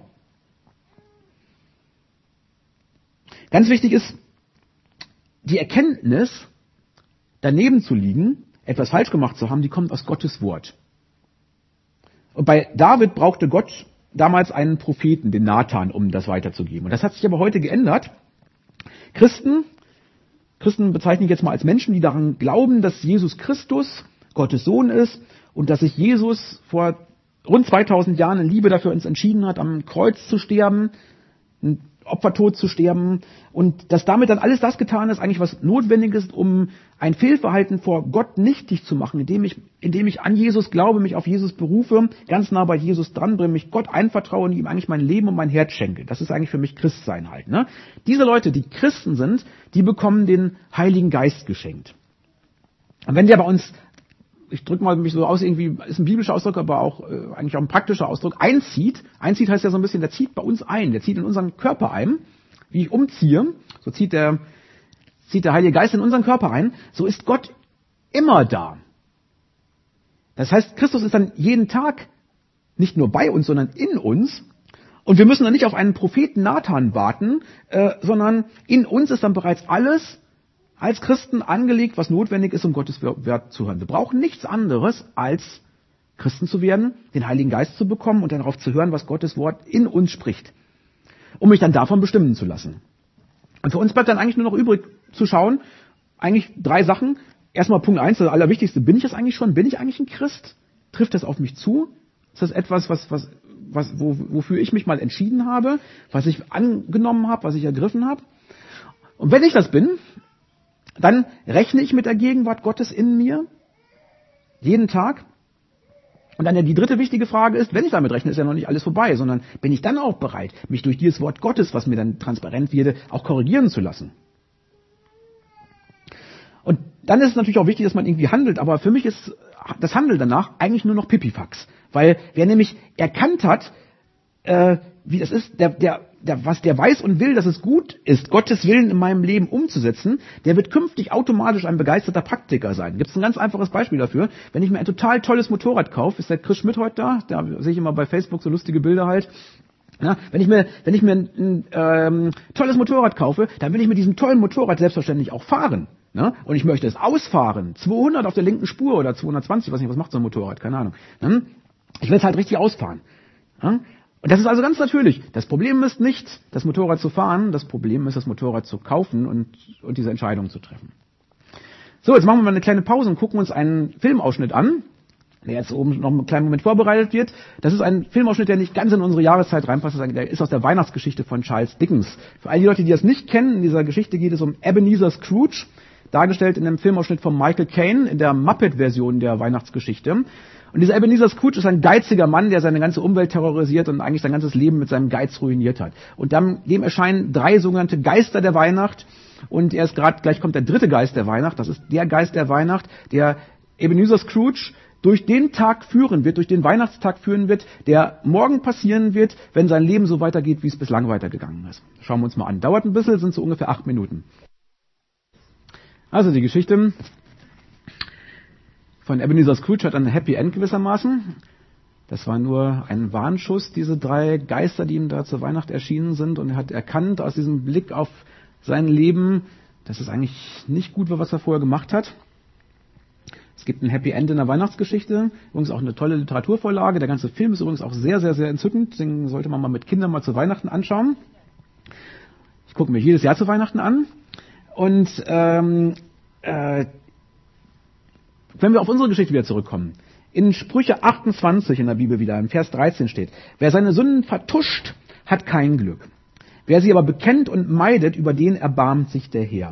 Ganz wichtig ist, die Erkenntnis, daneben zu liegen, etwas falsch gemacht zu haben, die kommt aus Gottes Wort. Und bei David brauchte Gott damals einen Propheten, den Nathan, um das weiterzugeben. Und das hat sich aber heute geändert. Christen bezeichne ich jetzt mal als Menschen, die daran glauben, dass Jesus Christus Gottes Sohn ist und dass sich Jesus vor rund 2000 Jahren in Liebe dafür uns entschieden hat, am Kreuz zu sterben, einen Opfertod zu sterben und dass damit dann alles das getan ist, eigentlich was notwendig ist, um ein Fehlverhalten vor Gott nichtig zu machen, indem ich an Jesus glaube, mich auf Jesus berufe, ganz nah bei Jesus dranbringe, mich Gott einvertraue und ihm eigentlich mein Leben und mein Herz schenke. Das ist eigentlich für mich Christsein halt. Ne? Diese Leute, die Christen sind, die bekommen den Heiligen Geist geschenkt. Und wenn der bei uns, ich drücke mal mich so aus, irgendwie ist ein biblischer Ausdruck, aber auch eigentlich auch ein praktischer Ausdruck, einzieht heißt ja so ein bisschen, der zieht bei uns ein, der zieht in unseren Körper ein, wie ich umziehe, so zieht der Heilige Geist in unseren Körper ein, so ist Gott immer da. Das heißt, Christus ist dann jeden Tag nicht nur bei uns, sondern in uns und wir müssen dann nicht auf einen Propheten Nathan warten, sondern in uns ist dann bereits alles als Christen angelegt, was notwendig ist, um Gottes Wort zu hören. Wir brauchen nichts anderes, als Christen zu werden, den Heiligen Geist zu bekommen und dann darauf zu hören, was Gottes Wort in uns spricht, um mich dann davon bestimmen zu lassen. Und für uns bleibt dann eigentlich nur noch übrig zu schauen, eigentlich 3 Sachen. Erstmal Punkt 1, das Allerwichtigste, bin ich das eigentlich schon? Bin ich eigentlich ein Christ? Trifft das auf mich zu? Ist das etwas, wofür ich mich mal entschieden habe, was ich angenommen habe, was ich ergriffen habe? Und wenn ich das bin, dann rechne ich mit der Gegenwart Gottes in mir, jeden Tag. Und dann ja die dritte wichtige Frage ist, wenn ich damit rechne, ist ja noch nicht alles vorbei, sondern bin ich dann auch bereit, mich durch dieses Wort Gottes, was mir dann transparent wird, auch korrigieren zu lassen. Und dann ist es natürlich auch wichtig, dass man irgendwie handelt, aber für mich ist das Handeln danach eigentlich nur noch Pipifax. Weil wer nämlich erkannt hat, wie das ist, was der weiß und will, dass es gut ist, Gottes Willen in meinem Leben umzusetzen, der wird künftig automatisch ein begeisterter Praktiker sein. Gibt es ein ganz einfaches Beispiel dafür. Wenn ich mir ein total tolles Motorrad kaufe, ist der Chris Schmidt heute da? Da sehe ich immer bei Facebook so lustige Bilder halt. Ja, wenn ich mir ein tolles Motorrad kaufe, dann will ich mit diesem tollen Motorrad selbstverständlich auch fahren. Ne? Und ich möchte es ausfahren. 200 auf der linken Spur oder 220, weiß nicht, was macht so ein Motorrad, keine Ahnung. Ne? Ich will es halt richtig ausfahren. Ja? Und das ist also ganz natürlich. Das Problem ist nicht, das Motorrad zu fahren, das Problem ist, das Motorrad zu kaufen und diese Entscheidung zu treffen. So, jetzt machen wir mal eine kleine Pause und gucken uns einen Filmausschnitt an, der jetzt oben noch einen kleinen Moment vorbereitet wird. Das ist ein Filmausschnitt, der nicht ganz in unsere Jahreszeit reinpasst. Der ist aus der Weihnachtsgeschichte von Charles Dickens. Für all die Leute, die das nicht kennen, in dieser Geschichte geht es um Ebenezer Scrooge, dargestellt in einem Filmausschnitt von Michael Caine in der Muppet-Version der Weihnachtsgeschichte. Und dieser Ebenezer Scrooge ist ein geiziger Mann, der seine ganze Umwelt terrorisiert und eigentlich sein ganzes Leben mit seinem Geiz ruiniert hat. Und dem erscheinen 3 sogenannte Geister der Weihnacht. Und gleich kommt der 3. Geist der Weihnacht. Das ist der Geist der Weihnacht, der Ebenezer Scrooge durch den Tag führen wird, durch den Weihnachtstag führen wird, der morgen passieren wird, wenn sein Leben so weitergeht, wie es bislang weitergegangen ist. Schauen wir uns mal an. Dauert ein bisschen, sind so ungefähr 8 Minuten. Also die Geschichte von Ebenezer Scrooge hat ein Happy End gewissermaßen. Das war nur ein Warnschuss, diese 3 Geister, die ihm da zur Weihnacht erschienen sind. Und er hat erkannt aus diesem Blick auf sein Leben, dass es eigentlich nicht gut war, was er vorher gemacht hat. Es gibt ein Happy End in der Weihnachtsgeschichte. Übrigens auch eine tolle Literaturvorlage. Der ganze Film ist übrigens auch sehr, sehr, sehr entzückend. Den sollte man mal mit Kindern mal zu Weihnachten anschauen. Ich gucke mir jedes Jahr zu Weihnachten an. Und wenn wir auf unsere Geschichte wieder zurückkommen, in Sprüche 28 in der Bibel wieder, in Vers 13 steht, wer seine Sünden vertuscht, hat kein Glück. Wer sie aber bekennt und meidet, über den erbarmt sich der Herr.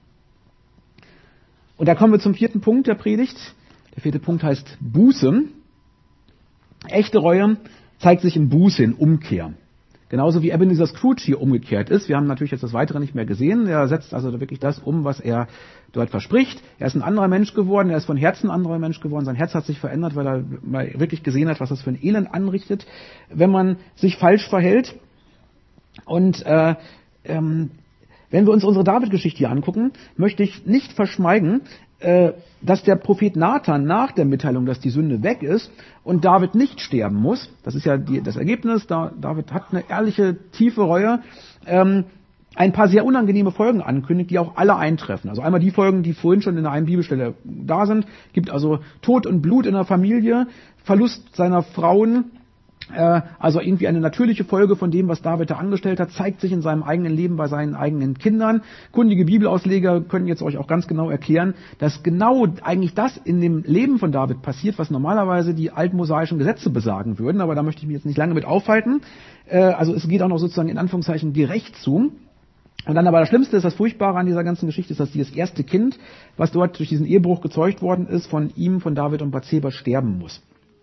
Und da kommen wir zum 4. Punkt der Predigt. Der 4. Punkt heißt Buße. Echte Reue zeigt sich in Buße, in Umkehr. Genauso wie Ebenezer Scrooge hier umgekehrt ist. Wir haben natürlich jetzt das Weitere nicht mehr gesehen. Er setzt also wirklich das um, was er dort verspricht. Er ist ein anderer Mensch geworden. Er ist von Herzen ein anderer Mensch geworden. Sein Herz hat sich verändert, weil er mal wirklich gesehen hat, was das für ein Elend anrichtet, wenn man sich falsch verhält. Und wenn wir uns unsere David-Geschichte hier angucken, möchte ich nicht verschweigen, dass der Prophet Nathan nach der Mitteilung, dass die Sünde weg ist und David nicht sterben muss, das ist ja das Ergebnis, David hat eine ehrliche, tiefe Reue, ein paar sehr unangenehme Folgen ankündigt, die auch alle eintreffen. Also einmal die Folgen, die vorhin schon in der einen Bibelstelle da sind, gibt also Tod und Blut in der Familie, Verlust seiner Frauen, Also irgendwie eine natürliche Folge von dem, was David da angestellt hat, zeigt sich in seinem eigenen Leben bei seinen eigenen Kindern. Kundige Bibelausleger können jetzt euch auch ganz genau erklären, dass genau eigentlich das in dem Leben von David passiert, was normalerweise die altmosaischen Gesetze besagen würden. Aber da möchte ich mich jetzt nicht lange mit aufhalten. Also es geht auch noch sozusagen in Anführungszeichen gerecht zu. Und dann aber das Schlimmste ist, das Furchtbare an dieser ganzen Geschichte ist, dass dieses erste Kind, was dort durch diesen Ehebruch gezeugt worden ist, von David und Bathseba sterben muss.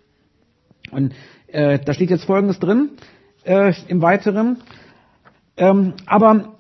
Und da steht jetzt Folgendes drin, im Weiteren. Aber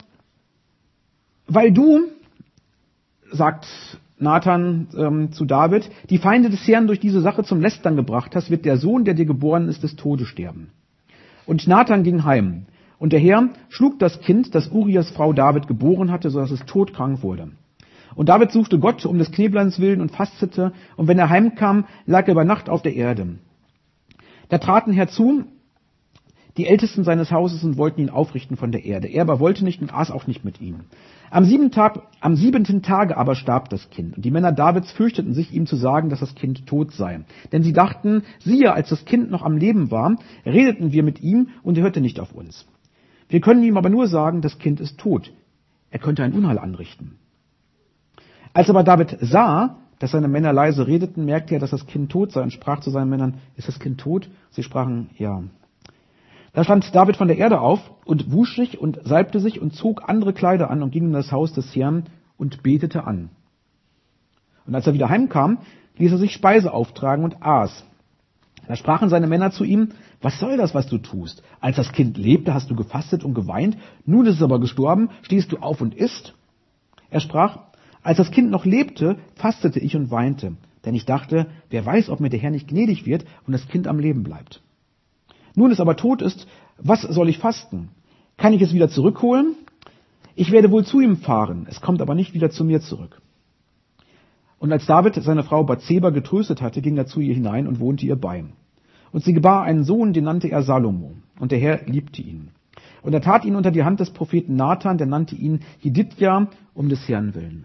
weil du, sagt Nathan zu David, die Feinde des Herrn durch diese Sache zum Lästern gebracht hast, wird der Sohn, der dir geboren ist, des Todes sterben. Und Nathan ging heim. Und der Herr schlug das Kind, das Urias Frau David geboren hatte, so dass es todkrank wurde. Und David suchte Gott um des Knebleins willen und fastete, und wenn er heimkam, lag er über Nacht auf der Erde. Da traten herzu die Ältesten seines Hauses und wollten ihn aufrichten von der Erde. Er aber wollte nicht und aß auch nicht mit ihnen. Am 7. Tage aber starb das Kind. Und die Männer Davids fürchteten sich, ihm zu sagen, dass das Kind tot sei. Denn sie dachten, siehe, als das Kind noch am Leben war, redeten wir mit ihm und er hörte nicht auf uns. Wir können ihm aber nur sagen, das Kind ist tot. Er könnte ein Unheil anrichten. Als aber David sah, dass seine Männer leise redeten, merkte er, dass das Kind tot sei und sprach zu seinen Männern, ist das Kind tot? Sie sprachen, ja. Da stand David von der Erde auf und wusch sich und salbte sich und zog andere Kleider an und ging in das Haus des Herrn und betete an. Und als er wieder heimkam, ließ er sich Speise auftragen und aß. Da sprachen seine Männer zu ihm, was soll das, was du tust? Als das Kind lebte, hast du gefastet und geweint, nun ist es aber gestorben, stehst du auf und isst? Er sprach, als das Kind noch lebte, fastete ich und weinte, denn ich dachte, wer weiß, ob mir der Herr nicht gnädig wird und das Kind am Leben bleibt. Nun es aber tot ist, was soll ich fasten? Kann ich es wieder zurückholen? Ich werde wohl zu ihm fahren, es kommt aber nicht wieder zu mir zurück. Und als David seine Frau Bathseba getröstet hatte, ging er zu ihr hinein und wohnte ihr bei. Und sie gebar einen Sohn, den nannte er Salomo, und der Herr liebte ihn. Und er tat ihn unter die Hand des Propheten Nathan, der nannte ihn Jedidja, um des Herrn willen.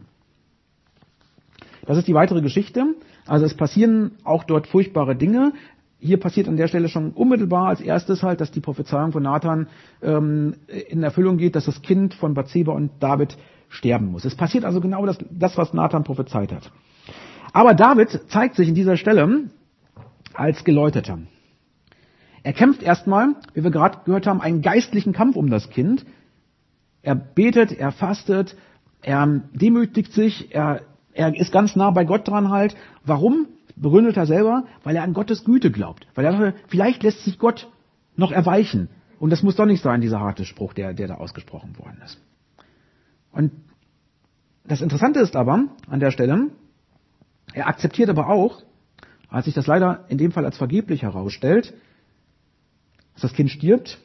Das ist die weitere Geschichte. Also es passieren auch dort furchtbare Dinge. Hier passiert an der Stelle schon unmittelbar als erstes halt, dass die Prophezeiung von Nathan in Erfüllung geht, dass das Kind von Bathseba und David sterben muss. Es passiert also genau das, was Nathan prophezeit hat. Aber David zeigt sich in dieser Stelle als Geläuterter. Er kämpft erstmal, wie wir gerade gehört haben, einen geistlichen Kampf um das Kind. Er betet, er fastet, er demütigt sich, er ist ganz nah bei Gott dran halt. Warum? Begründet er selber, weil er an Gottes Güte glaubt. Weil er dachte, vielleicht lässt sich Gott noch erweichen. Und das muss doch nicht sein, dieser harte Spruch, der da ausgesprochen worden ist. Und das Interessante ist aber an der Stelle, er akzeptiert aber auch, als sich das leider in dem Fall als vergeblich herausstellt, dass das Kind stirbt.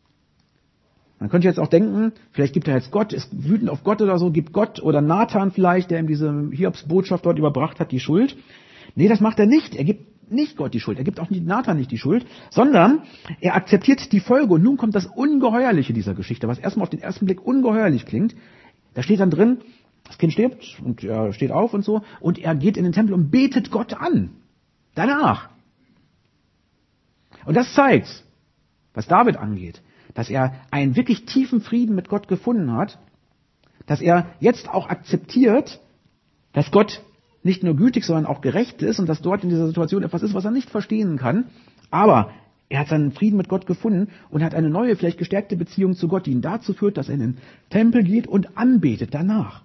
Man könnte jetzt auch denken, vielleicht gibt er jetzt Gott, ist wütend auf Gott oder so, gibt Gott oder Nathan vielleicht, der ihm diese Hiobsbotschaft dort überbracht hat, die Schuld. Nee, das macht er nicht. Er gibt nicht Gott die Schuld. Er gibt auch Nathan nicht die Schuld, sondern er akzeptiert die Folge. Und nun kommt das Ungeheuerliche dieser Geschichte, was erstmal auf den ersten Blick ungeheuerlich klingt. Da steht dann drin, das Kind stirbt und er steht auf und so und er geht in den Tempel und betet Gott an. Danach. Und das zeigt, was David angeht, dass er einen wirklich tiefen Frieden mit Gott gefunden hat, dass er jetzt auch akzeptiert, dass Gott nicht nur gütig, sondern auch gerecht ist und dass dort in dieser Situation etwas ist, was er nicht verstehen kann. Aber er hat seinen Frieden mit Gott gefunden und hat eine neue, vielleicht gestärkte Beziehung zu Gott, die ihn dazu führt, dass er in den Tempel geht und anbetet danach.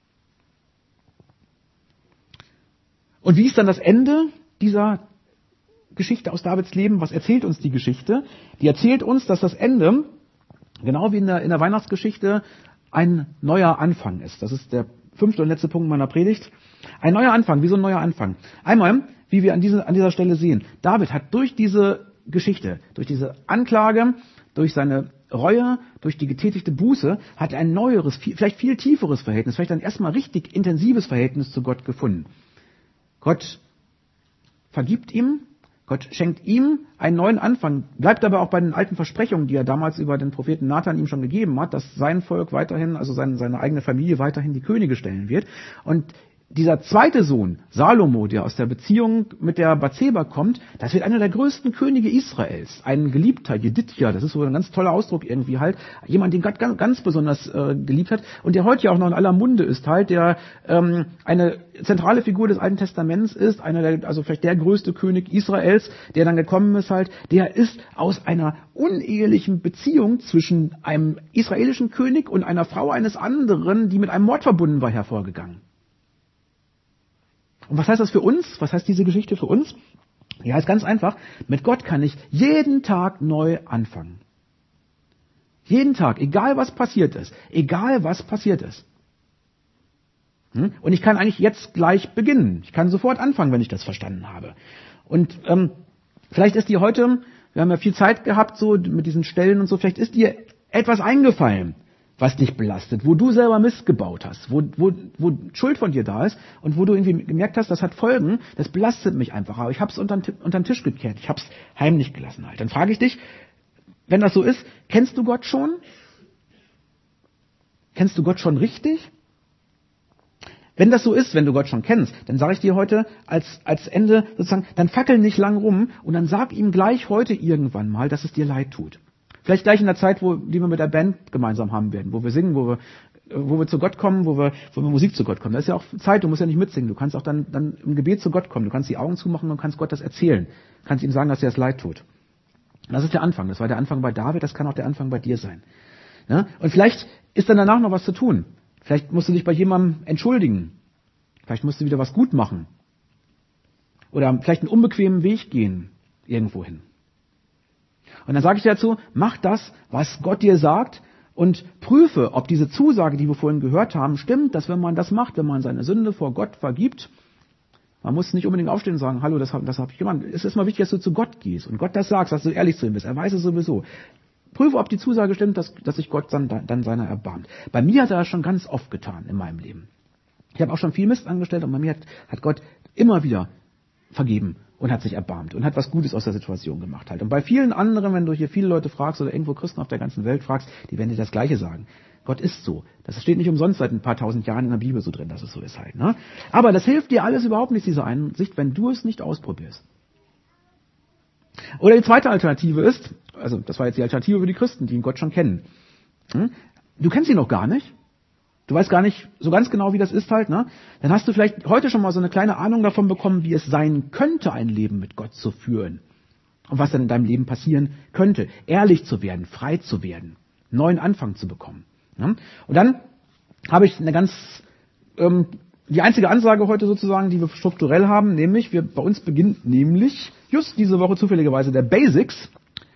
Und wie ist dann das Ende dieser Geschichte aus Davids Leben? Was erzählt uns die Geschichte? Die erzählt uns, dass das Ende, genau wie in der Weihnachtsgeschichte, ein neuer Anfang ist. Das ist der 5. und letzte Punkt meiner Predigt. Ein neuer Anfang. Wie so ein neuer Anfang? Einmal, wie wir an dieser Stelle sehen, David hat durch diese Geschichte, durch diese Anklage, durch seine Reue, durch die getätigte Buße, hat er ein neueres, vielleicht viel tieferes Verhältnis, vielleicht ein erstmal richtig intensives Verhältnis zu Gott gefunden. Gott vergibt ihm, Gott schenkt ihm einen neuen Anfang, bleibt aber auch bei den alten Versprechungen, die er damals über den Propheten Nathan ihm schon gegeben hat, dass sein Volk weiterhin, also seine eigene Familie weiterhin die Könige stellen wird. Und dieser zweite Sohn, Salomo, der aus der Beziehung mit der Bathseba kommt, das wird einer der größten Könige Israels. Ein Geliebter, Jedidja, das ist so ein ganz toller Ausdruck irgendwie halt. Jemand, den Gott ganz besonders geliebt hat und der heute ja auch noch in aller Munde ist halt, der eine zentrale Figur des Alten Testaments ist, also vielleicht der größte König Israels, der dann gekommen ist halt, der ist aus einer unehelichen Beziehung zwischen einem israelischen König und einer Frau eines anderen, die mit einem Mord verbunden war, hervorgegangen. Und was heißt das für uns? Was heißt diese Geschichte für uns? Ja, ist ganz einfach. Mit Gott kann ich jeden Tag neu anfangen. Jeden Tag, egal was passiert ist. Egal was passiert ist. Und ich kann eigentlich jetzt gleich beginnen. Ich kann sofort anfangen, wenn ich das verstanden habe. Und vielleicht ist dir heute, wir haben ja viel Zeit gehabt so mit diesen Stellen und so, vielleicht ist dir etwas eingefallen, was dich belastet, wo du selber Mist gebaut hast, wo Schuld von dir da ist und wo du irgendwie gemerkt hast, das hat Folgen, das belastet mich einfach, aber ich habe es unter den Tisch gekehrt, ich habe es heimlich gelassen halt. Dann frage ich dich, wenn das so ist, kennst du Gott schon? Kennst du Gott schon richtig? Wenn das so ist, wenn du Gott schon kennst, dann sage ich dir heute als Ende sozusagen, dann fackel nicht lang rum und dann sag ihm gleich heute irgendwann mal, dass es dir leid tut. Vielleicht gleich in der Zeit, die wir mit der Band gemeinsam haben werden, wo wir singen, wo wir zu Gott kommen, wo wir Musik zu Gott kommen. Das ist ja auch Zeit, du musst ja nicht mitsingen. Du kannst auch dann im Gebet zu Gott kommen. Du kannst die Augen zumachen und kannst Gott das erzählen. Du kannst ihm sagen, dass dir das leid tut. Das ist der Anfang. Das war der Anfang bei David, das kann auch der Anfang bei dir sein. Ja? Und vielleicht ist dann danach noch was zu tun. Vielleicht musst du dich bei jemandem entschuldigen. Vielleicht musst du wieder was gut machen. Oder vielleicht einen unbequemen Weg gehen irgendwo hin. Und dann sage ich dazu, mach das, was Gott dir sagt und prüfe, ob diese Zusage, die wir vorhin gehört haben, stimmt, dass wenn man das macht, wenn man seine Sünde vor Gott vergibt, man muss nicht unbedingt aufstehen und sagen, hallo, das hab ich gemacht. Es ist mal wichtig, dass du zu Gott gehst und Gott das sagst, dass du ehrlich zu ihm bist. Er weiß es sowieso. Prüfe, ob die Zusage stimmt, dass sich Gott dann seiner erbarmt. Bei mir hat er das schon ganz oft getan in meinem Leben. Ich habe auch schon viel Mist angestellt und bei mir hat Gott immer wieder vergeben und hat sich erbarmt und hat was Gutes aus der Situation gemacht halt. Und bei vielen anderen, wenn du hier viele Leute fragst oder irgendwo Christen auf der ganzen Welt fragst, die werden dir das Gleiche sagen. Gott ist so. Das steht nicht umsonst seit ein paar tausend Jahren in der Bibel so drin, dass es so ist halt. Ne? Aber das hilft dir alles überhaupt nicht, diese Einsicht, wenn du es nicht ausprobierst. Oder die zweite Alternative ist, also das war jetzt die Alternative für die Christen, die ihn Gott schon kennen. Du kennst ihn noch gar nicht. Du weißt gar nicht so ganz genau, wie das ist halt, ne? Dann hast du vielleicht heute schon mal so eine kleine Ahnung davon bekommen, wie es sein könnte, ein Leben mit Gott zu führen. Und was dann in deinem Leben passieren könnte. Ehrlich zu werden, frei zu werden, einen neuen Anfang zu bekommen. Ne? Und dann habe ich die einzige Ansage heute sozusagen, die wir strukturell haben, nämlich, bei uns beginnt nämlich just diese Woche zufälligerweise der Basics.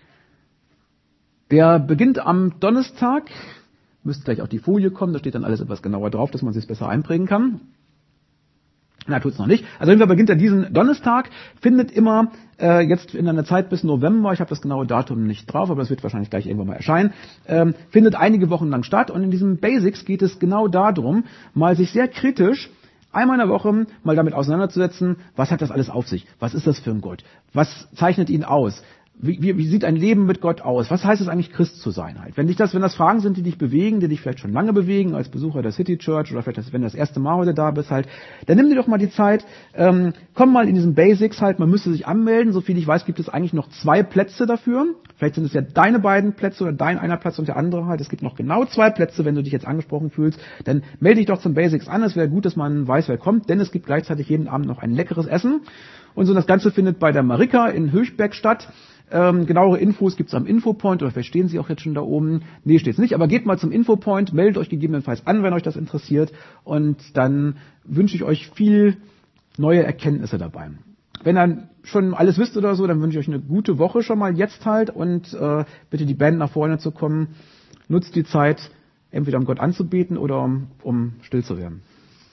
Der beginnt am Donnerstag. Müsste gleich auch die Folie kommen, da steht dann alles etwas genauer drauf, dass man sich besser einprägen kann. Na, tut's noch nicht. Also jedenfalls beginnt er diesen Donnerstag, findet immer jetzt in einer Zeit bis November, ich habe das genaue Datum nicht drauf, aber das wird wahrscheinlich gleich irgendwann mal erscheinen, findet einige Wochen lang statt und in diesem Basics geht es genau darum, mal sich sehr kritisch einmal in der Woche mal damit auseinanderzusetzen, was hat das alles auf sich? Was ist das für ein Gott? Was zeichnet ihn aus? Wie sieht ein Leben mit Gott aus? Was heißt es eigentlich, Christ zu sein halt? Wenn das Fragen sind, die dich bewegen, die dich vielleicht schon lange bewegen, als Besucher der City Church oder vielleicht, wenn du das erste Mal heute da bist halt, dann nimm dir doch mal die Zeit, komm mal in diesen Basics halt, man müsste sich anmelden. Soviel ich weiß, gibt es eigentlich noch 2 Plätze dafür. Vielleicht sind es ja deine beiden Plätze oder dein einer Platz und der andere halt. Es gibt noch genau 2 Plätze, wenn du dich jetzt angesprochen fühlst. Dann melde dich doch zum Basics an. Es wäre gut, dass man weiß, wer kommt, denn es gibt gleichzeitig jeden Abend noch ein leckeres Essen. Und so das Ganze findet bei der Marika in Höchberg statt. Genauere Infos gibt's am Infopoint, oder vielleicht stehen sie auch jetzt schon da oben. Nee, steht's nicht, aber geht mal zum Infopoint, meldet euch gegebenenfalls an, wenn euch das interessiert, und dann wünsche ich euch viel neue Erkenntnisse dabei. Wenn ihr schon alles wisst oder so, dann wünsche ich euch eine gute Woche schon mal jetzt halt und bitte die Band nach vorne zu kommen. Nutzt die Zeit, entweder um Gott anzubeten oder um still zu werden.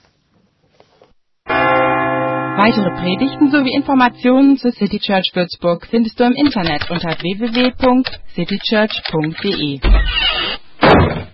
Weitere Predigten sowie Informationen zur City Church Würzburg findest du im Internet unter www.citychurch.de.